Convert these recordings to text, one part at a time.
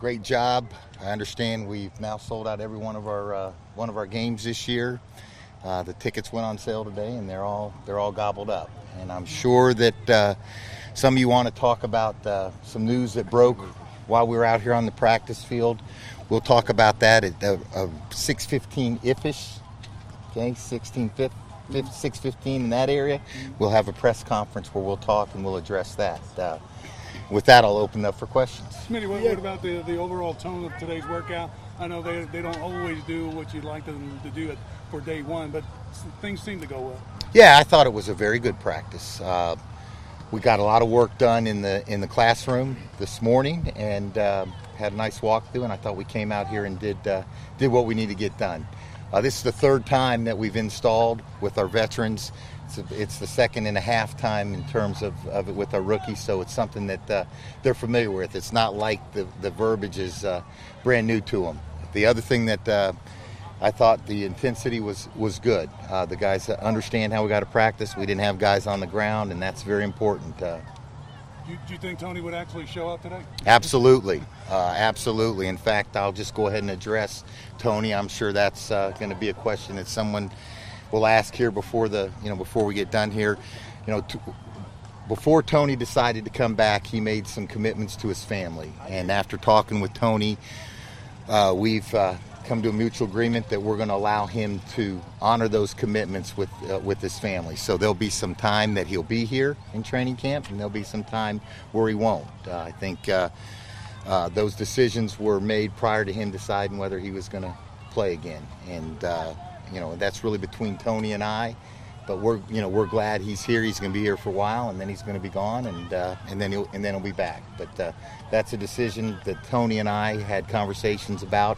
great job. I understand we've now sold out every one of our games this year. The tickets went on sale today, and they're all gobbled up. And I'm sure that some of you want to talk about some news that broke while we were out here on the practice field. We'll talk about that at 6:15 if-ish. Okay, 6:15 in that area. We'll have a press conference where we'll talk and we'll address that. With that, I'll open up for questions. Smitty, what about the overall tone of today's workout? I know they don't always do what you'd like them to do for day one, but things seem to go well. Yeah, I thought it was a very good practice. We got a lot of work done in the classroom this morning, and had a nice walkthrough. And I thought we came out here and did what we need to get done. This is the third time that we've installed with our veterans. It's the second and a half time in terms of it with our rookies, so it's something that they're familiar with. It's not like the verbiage is brand new to them. The other thing that I thought the intensity was good. The guys understand how we got to practice. We didn't have guys on the ground, and that's very important. Do you think Tony would actually show up today? Absolutely. Absolutely. In fact, I'll just go ahead and address Tony. I'm sure that's going to be a question that someone will ask here before we get done here. Before Tony decided to come back, he made some commitments to his family. And after talking with Tony, we've come to a mutual agreement that we're going to allow him to honor those commitments with his family. So there'll be some time that he'll be here in training camp, and there'll be some time where he won't. I think those decisions were made prior to him deciding whether he was going to play again. And that's really between Tony and I. But we're glad he's here. He's going to be here for a while, and then he's going to be gone, and then he'll be back. But that's a decision that Tony and I had conversations about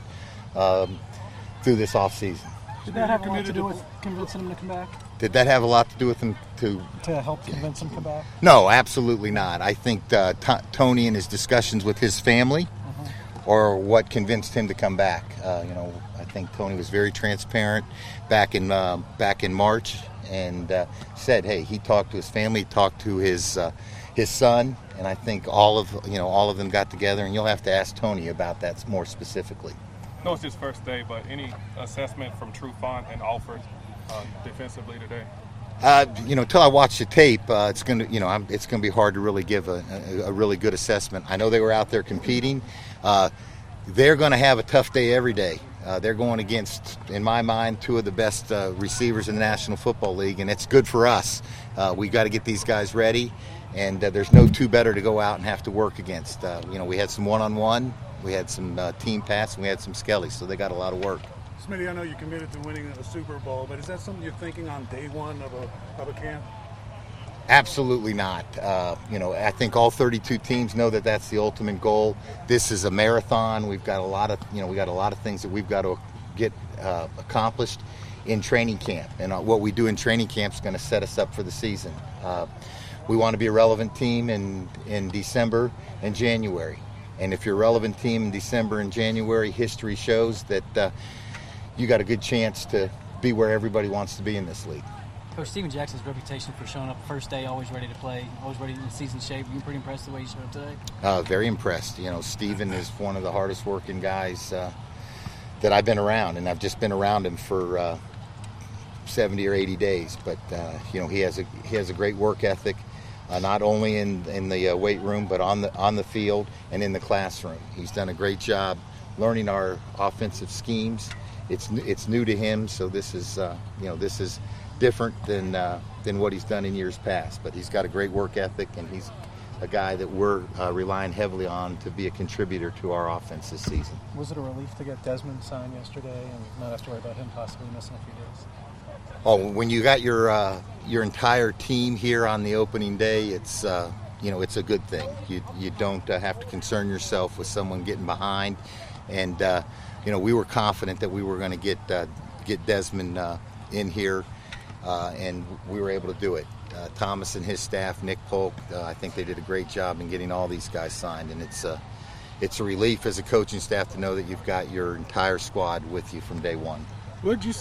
through this off season. Did that have a lot to do with convincing him to come back? Did that have a lot to do with him to help convince him to come back? No, absolutely not. I think Tony and his discussions with his family are what convinced him to come back. I think Tony was very transparent back in March, and said, hey, he talked to his family, he talked to his son, and I think all of them got together. And you'll have to ask Tony about that more specifically. I know it's his first day, but any assessment from Trufant and Alford defensively today? Till I watch the tape, it's gonna be hard to really give a really good assessment. I know they were out there competing. They're going to have a tough day every day. They're going against, in my mind, two of the best receivers in the National Football League, and it's good for us. We got to get these guys ready, and there's no two better to go out and have to work against. We had some one-on-one, we had some team pass, and we had some skellies, so they got a lot of work. Smitty, I know you're committed to winning a Super Bowl, but is that something you're thinking on day one of a camp? Absolutely not. I think all 32 teams know that that's the ultimate goal. This is a marathon. We've got a lot of things that we've got to get accomplished in training camp, and what we do in training camp is going to set us up for the season. We want to be a relevant team in December and January, and if you're a relevant team in December and January, history shows that you got a good chance to be where everybody wants to be in this league. Coach Steven Jackson's reputation for showing up first day, always ready to play, always ready in season shape. Were you pretty impressed the way he showed up today? Very impressed. Steven is one of the hardest working guys that I've been around, and I've just been around him for 70 or 80 days. But he has a great work ethic, not only in the weight room, but on the field and in the classroom. He's done a great job learning our offensive schemes. It's new to him, so this is different than what he's done in years past. But he's got a great work ethic, and he's a guy that we're relying heavily on to be a contributor to our offense this season. Was it a relief to get Desmond signed yesterday and not have to worry about him possibly missing a few days? Oh, when you got your entire team here on the opening day, it's it's a good thing. You don't have to concern yourself with someone getting behind, and we were confident that we were going to get Desmond in here. And we were able to do it. Thomas and his staff, Nick Polk, I think they did a great job in getting all these guys signed. And it's a relief as a coaching staff to know that you've got your entire squad with you from day one. What did you